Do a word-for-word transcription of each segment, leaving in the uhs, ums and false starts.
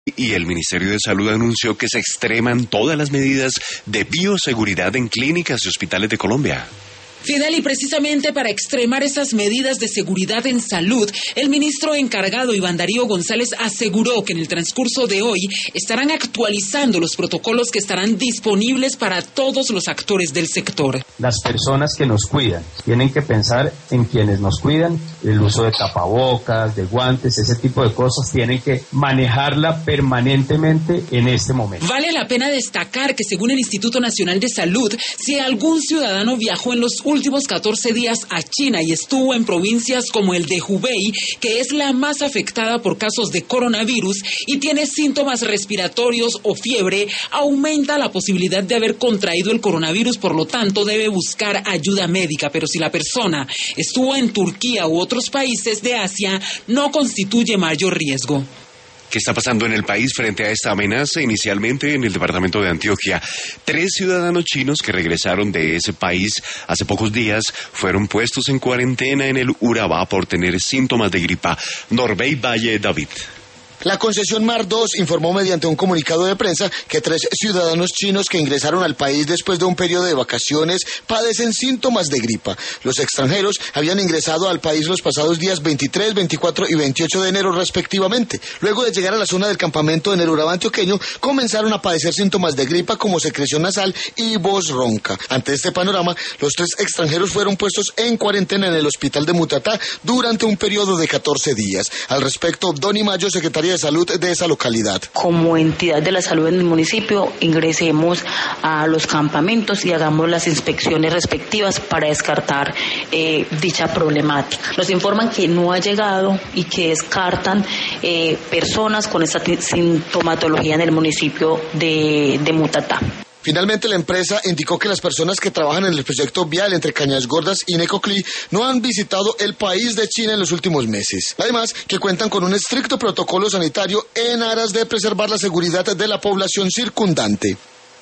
Y el Ministerio de Salud anunció que se extreman todas las medidas de bioseguridad en clínicas y hospitales de Colombia. Fidel, y precisamente para extremar esas medidas de seguridad en salud, el ministro encargado Iván Darío González aseguró que en el transcurso de hoy estarán actualizando los protocolos que estarán disponibles para todos los actores del sector. Las personas que nos cuidan tienen que pensar en quienes nos cuidan, el uso de tapabocas, de guantes, ese tipo de cosas, tienen que manejarla permanentemente en este momento. Vale la pena destacar que según el Instituto Nacional de Salud, si algún ciudadano viajó en los últimos catorce días a China y estuvo en provincias como el de Hubei, que es la más afectada por casos de coronavirus, y tiene síntomas respiratorios o fiebre, aumenta la posibilidad de haber contraído el coronavirus, por lo tanto debe buscar ayuda médica. Pero si la persona estuvo en Turquía u otros países de Asia, no constituye mayor riesgo. ¿Qué está pasando en el país frente a esta amenaza? Inicialmente en el departamento de Antioquia, tres ciudadanos chinos que regresaron de ese país hace pocos días fueron puestos en cuarentena en el Urabá por tener síntomas de gripa. Norbey Valle, David. La concesión Mar dos informó mediante un comunicado de prensa que tres ciudadanos chinos que ingresaron al país después de un periodo de vacaciones padecen síntomas de gripa. Los extranjeros habían ingresado al país los pasados días veintitrés, veinticuatro y veintiocho de enero respectivamente. Luego de llegar a la zona del campamento en el Urabá antioqueño, comenzaron a padecer síntomas de gripa como secreción nasal y voz ronca. Ante este panorama, los tres extranjeros fueron puestos en cuarentena en el hospital de Mutatá durante un periodo de catorce días. Al respecto, Doni Mayo, secretaria de Salud de esa localidad. Como entidad de la salud en el municipio, ingresemos a los campamentos y hagamos las inspecciones respectivas para descartar eh, dicha problemática. Nos informan que no ha llegado y que descartan eh, personas con esta sintomatología en el municipio de, de Mutatá. Finalmente, la empresa indicó que las personas que trabajan en el proyecto vial entre Cañas Gordas y Necoclí no han visitado el país de China en los últimos meses. Además, que cuentan con un estricto protocolo sanitario en aras de preservar la seguridad de la población circundante.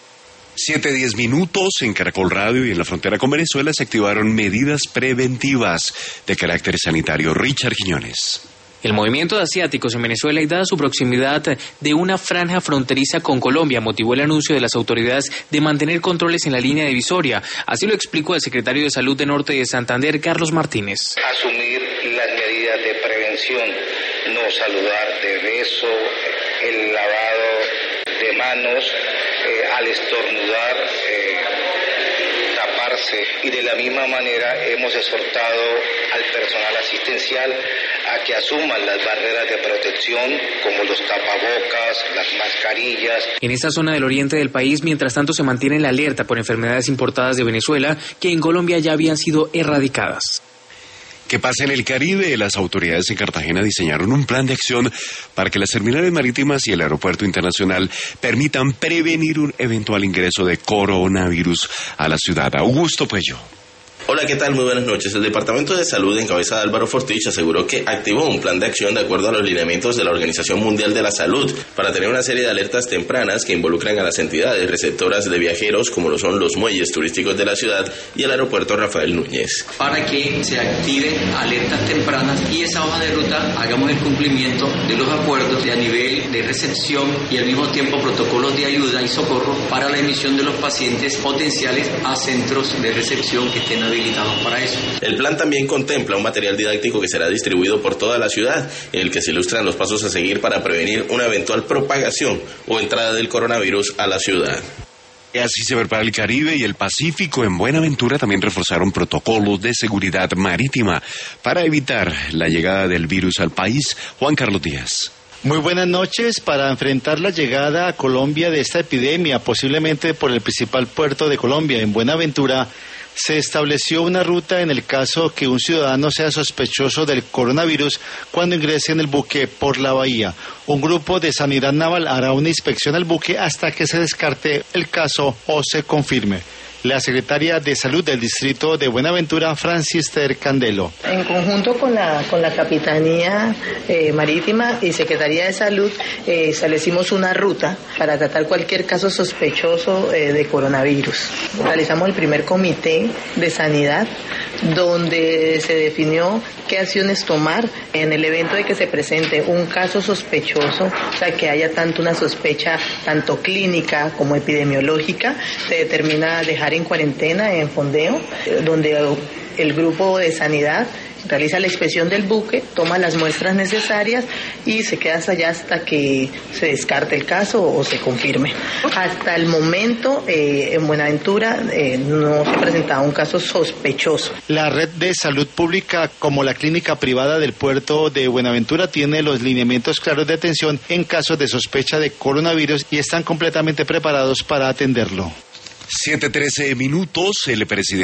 Siete, diez minutos en Caracol Radio y en la frontera con Venezuela se activaron medidas preventivas de carácter sanitario. Richard Quiñones. El movimiento de asiáticos en Venezuela y dada su proximidad de una franja fronteriza con Colombia motivó el anuncio de las autoridades de mantener controles en la línea divisoria. Así lo explicó el secretario de Salud de Norte de Santander, Carlos Martínez. Asumir las medidas de prevención, no saludar de beso, el lavado de manos, eh, al estornudar, eh, taparse, y de la misma manera hemos exhortado al personal asistencial a que asuman las barreras de protección como los tapabocas, las mascarillas. En esta zona del oriente del país, mientras tanto, se mantiene la alerta por enfermedades importadas de Venezuela que en Colombia ya habían sido erradicadas. ¿Qué pasa en el Caribe? Las autoridades en Cartagena diseñaron un plan de acción para que las terminales marítimas y el aeropuerto internacional permitan prevenir un eventual ingreso de coronavirus a la ciudad. Augusto Puello. Hola, ¿qué tal? Muy buenas noches. El Departamento de Salud, en cabeza de Álvaro Fortich, aseguró que activó un plan de acción de acuerdo a los lineamientos de la Organización Mundial de la Salud para tener una serie de alertas tempranas que involucran a las entidades receptoras de viajeros, como lo son los muelles turísticos de la ciudad y el aeropuerto Rafael Núñez. Para que se activen alertas tempranas y esa hoja de ruta hagamos el cumplimiento de los acuerdos de a nivel de recepción y al mismo tiempo protocolos de ayuda y socorro para la emisión de los pacientes potenciales a centros de recepción que estén habilitados para eso. El plan también contempla un material didáctico que será distribuido por toda la ciudad, en el que se ilustran los pasos a seguir para prevenir una eventual propagación o entrada del coronavirus a la ciudad. Y así se prepara el Caribe y el Pacífico. En Buenaventura también reforzaron protocolos de seguridad marítima para evitar la llegada del virus al país. Juan Carlos Díaz. Muy buenas noches. Para enfrentar la llegada a Colombia de esta epidemia, posiblemente por el principal puerto de Colombia, en Buenaventura, se estableció una ruta en el caso que un ciudadano sea sospechoso del coronavirus cuando ingrese en el buque por la bahía. Un grupo de Sanidad Naval hará una inspección al buque hasta que se descarte el caso o se confirme. la secretaria de Salud del distrito de Buenaventura, Francister Candelo. En conjunto con la, con la Capitanía eh, Marítima y Secretaría de Salud, eh, establecimos una ruta para tratar cualquier caso sospechoso eh, de coronavirus. Realizamos el primer comité de sanidad, donde se definió qué acciones tomar en el evento de que se presente un caso sospechoso, o sea, que haya tanto una sospecha tanto clínica como epidemiológica. Se determina dejar en cuarentena, en fondeo, donde el grupo de sanidad realiza la inspección del buque, toma las muestras necesarias y se queda hasta allá hasta que se descarte el caso o se confirme. Hasta el momento, eh, en Buenaventura eh, no se ha presentado un caso sospechoso. La red de salud pública, como la clínica privada del puerto de Buenaventura, tiene los lineamientos claros de atención en casos de sospecha de coronavirus y están completamente preparados para atenderlo. siete trece minutos, el presidente